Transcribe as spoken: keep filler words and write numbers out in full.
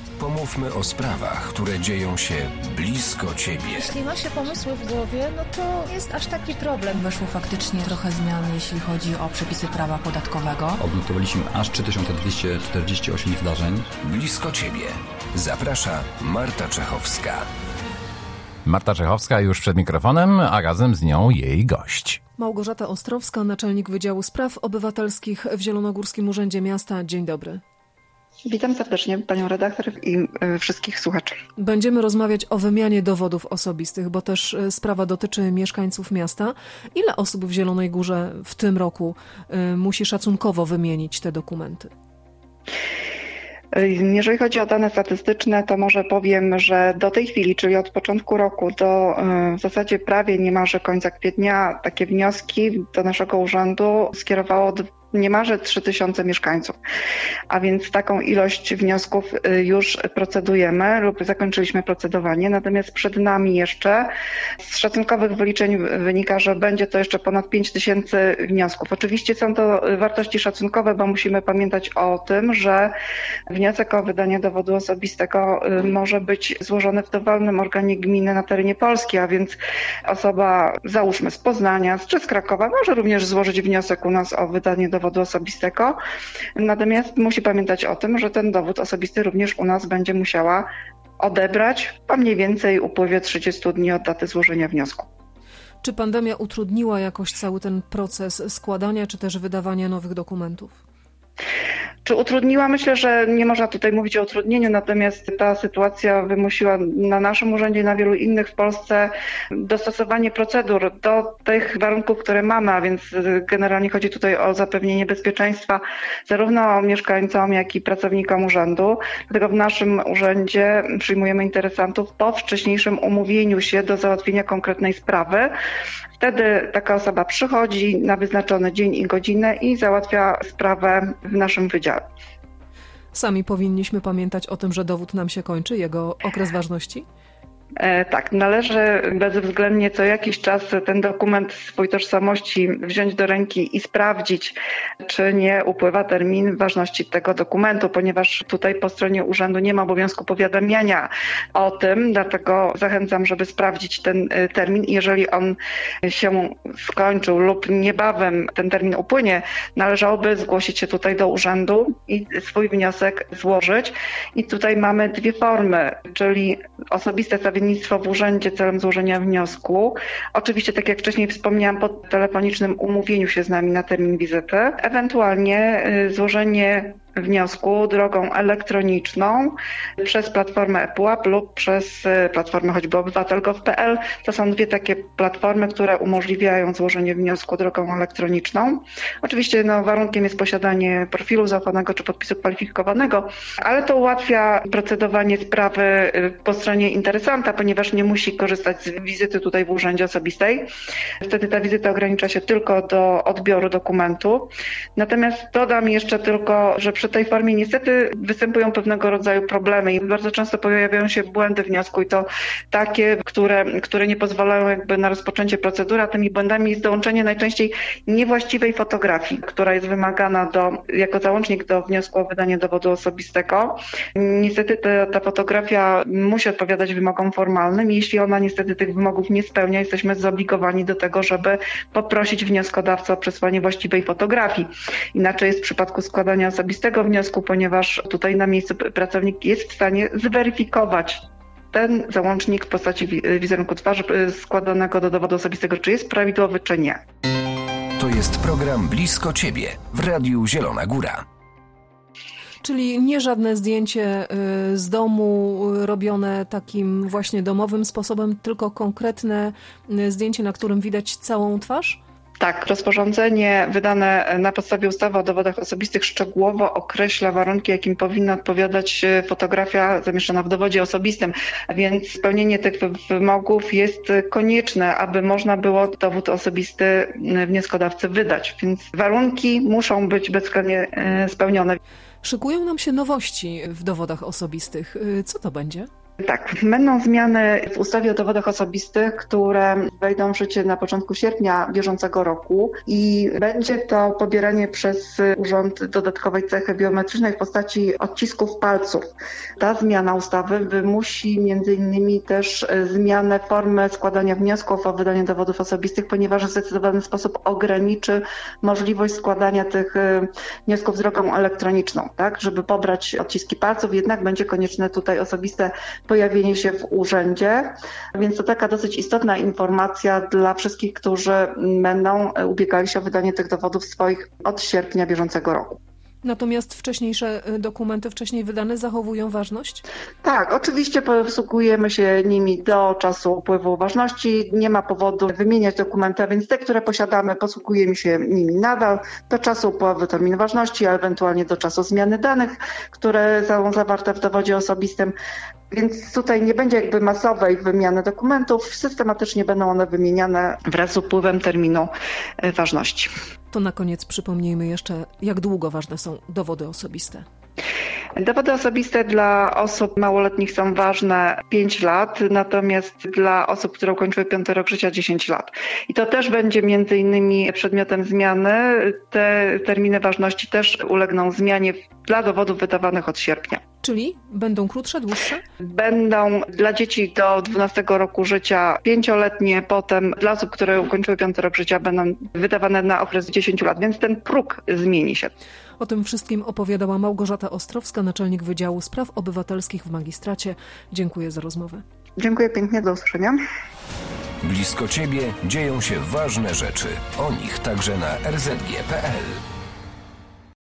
Pomówmy o sprawach, które dzieją się blisko Ciebie. Jeśli ma się pomysły w głowie, no to nie jest aż taki problem. Weszło faktycznie trochę zmian, jeśli chodzi o przepisy prawa podatkowego. Odnotowaliśmy aż trzy tysiące dwieście czterdzieści osiem zdarzeń. Blisko Ciebie. Zaprasza Marta Czechowska. Marta Czechowska już przed mikrofonem, a razem z nią jej gość. Małgorzata Ostrowska, naczelnik Wydziału Spraw Obywatelskich w Zielonogórskim Urzędzie Miasta. Dzień dobry. Witam serdecznie panią redaktor i wszystkich słuchaczy. Będziemy rozmawiać o wymianie dowodów osobistych, bo też sprawa dotyczy mieszkańców miasta. Ile osób w Zielonej Górze w tym roku musi szacunkowo wymienić te dokumenty? Jeżeli chodzi o dane statystyczne, to może powiem, że do tej chwili, czyli od początku roku do w zasadzie prawie niemalże końca kwietnia, takie wnioski do naszego urzędu skierowało niemalże trzy tysiące mieszkańców, a więc taką ilość wniosków już procedujemy lub zakończyliśmy procedowanie, natomiast przed nami jeszcze z szacunkowych wyliczeń wynika, że będzie to jeszcze ponad pięć tysięcy wniosków. Oczywiście są to wartości szacunkowe, bo musimy pamiętać o tym, że wniosek o wydanie dowodu osobistego może być złożony w dowolnym organie gminy na terenie Polski, a więc osoba, załóżmy z Poznania czy z Krakowa, może również złożyć wniosek u nas o wydanie dowodu dowodu osobistego, natomiast musi pamiętać o tym, że ten dowód osobisty również u nas będzie musiała odebrać po mniej więcej upływie trzydziestu dni od daty złożenia wniosku. Czy pandemia utrudniła jakoś cały ten proces składania czy też wydawania nowych dokumentów? Czy utrudniła? Myślę, że nie można tutaj mówić o utrudnieniu, natomiast ta sytuacja wymusiła na naszym urzędzie i na wielu innych w Polsce dostosowanie procedur do tych warunków, które mamy, a więc generalnie chodzi tutaj o zapewnienie bezpieczeństwa zarówno mieszkańcom, jak i pracownikom urzędu. Dlatego w naszym urzędzie przyjmujemy interesantów po wcześniejszym umówieniu się do załatwienia konkretnej sprawy. Wtedy taka osoba przychodzi na wyznaczony dzień i godzinę i załatwia sprawę w naszym wydziale. Sami powinniśmy pamiętać o tym, że dowód nam się kończy, jego okres ważności? E, tak, należy bezwzględnie co jakiś czas ten dokument swojej tożsamości wziąć do ręki i sprawdzić, czy nie upływa termin ważności tego dokumentu, ponieważ tutaj po stronie urzędu nie ma obowiązku powiadamiania o tym, dlatego zachęcam, żeby sprawdzić ten termin. Jeżeli on się skończył lub niebawem ten termin upłynie, należałoby zgłosić się tutaj do urzędu i swój wniosek złożyć. I tutaj mamy dwie formy, czyli osobiste stawiennictwo w urzędzie celem złożenia wniosku. Oczywiście, tak jak wcześniej wspomniałam, po telefonicznym umówieniu się z nami na termin wizyty. Ewentualnie złożenie wniosku drogą elektroniczną przez platformę ePUAP lub przez platformę choćby obywatel kropka gov kropka pe el. To są dwie takie platformy, które umożliwiają złożenie wniosku drogą elektroniczną. Oczywiście no, warunkiem jest posiadanie profilu zaufanego czy podpisu kwalifikowanego, ale to ułatwia procedowanie sprawy po stronie interesanta, ponieważ nie musi korzystać z wizyty tutaj w urzędzie osobistej. Wtedy ta wizyta ogranicza się tylko do odbioru dokumentu. Natomiast dodam jeszcze tylko, że przy tej formie niestety występują pewnego rodzaju problemy i bardzo często pojawiają się błędy wniosku i to takie, które, które nie pozwalają jakby na rozpoczęcie procedury, a tymi błędami jest dołączenie najczęściej niewłaściwej fotografii, która jest wymagana do, jako załącznik do wniosku o wydanie dowodu osobistego. Niestety ta, ta fotografia musi odpowiadać wymogom formalnym i jeśli ona niestety tych wymogów nie spełnia, jesteśmy zobligowani do tego, żeby poprosić wnioskodawcę o przesłanie właściwej fotografii. Inaczej jest w przypadku składania osobistego wniosku, ponieważ tutaj na miejscu pracownik jest w stanie zweryfikować ten załącznik w postaci wizerunku twarzy składanego do dowodu osobistego, czy jest prawidłowy, czy nie. To jest program Blisko Ciebie w Radiu Zielona Góra. Czyli nie żadne zdjęcie z domu robione takim właśnie domowym sposobem, tylko konkretne zdjęcie, na którym widać całą twarz? Tak, rozporządzenie wydane na podstawie ustawy o dowodach osobistych szczegółowo określa warunki, jakim powinna odpowiadać fotografia zamieszczona w dowodzie osobistym, więc spełnienie tych wymogów jest konieczne, aby można było dowód osobisty wnioskodawcy wydać, więc warunki muszą być bezwzględnie spełnione. Szykują nam się nowości w dowodach osobistych. Co to będzie? Tak, będą zmiany w ustawie o dowodach osobistych, które wejdą w życie na początku sierpnia bieżącego roku i będzie to pobieranie przez Urząd dodatkowej cechy biometrycznej w postaci odcisków palców. Ta zmiana ustawy wymusi między innymi też zmianę formy składania wniosków o wydanie dowodów osobistych, ponieważ w zdecydowany sposób ograniczy możliwość składania tych wniosków drogą elektroniczną, tak, żeby pobrać odciski palców, jednak będzie konieczne tutaj osobiste pojawienie się w urzędzie, więc to taka dosyć istotna informacja dla wszystkich, którzy będą ubiegali się o wydanie tych dowodów swoich od sierpnia bieżącego roku. Natomiast wcześniejsze dokumenty, wcześniej wydane, zachowują ważność? Tak, oczywiście posługujemy się nimi do czasu upływu ważności. Nie ma powodu wymieniać dokumenty, więc te, które posiadamy, posługujemy się nimi nadal do czasu upływu terminu ważności, a ewentualnie do czasu zmiany danych, które są zawarte w dowodzie osobistym. Więc tutaj nie będzie jakby masowej wymiany dokumentów, systematycznie będą one wymieniane wraz z upływem terminu ważności. To na koniec przypomnijmy jeszcze, jak długo ważne są dowody osobiste. Dowody osobiste dla osób małoletnich są ważne pięć lat, natomiast dla osób, które ukończyły piąty rok życia dziesięć lat. I to też będzie między innymi przedmiotem zmiany. Te terminy ważności też ulegną zmianie dla dowodów wydawanych od sierpnia. Czyli będą krótsze, dłuższe? Będą dla dzieci do dwunastego roku życia pięcioletnie, potem dla osób, które ukończyły piąty rok życia będą wydawane na okres dziesięć lat, więc ten próg zmieni się. O tym wszystkim opowiadała Małgorzata Ostrowska, naczelnik Wydziału Spraw Obywatelskich w Magistracie. Dziękuję za rozmowę. Dziękuję pięknie, do usłyszenia. Blisko Ciebie dzieją się ważne rzeczy. O nich także na er zet gie kropka pe el.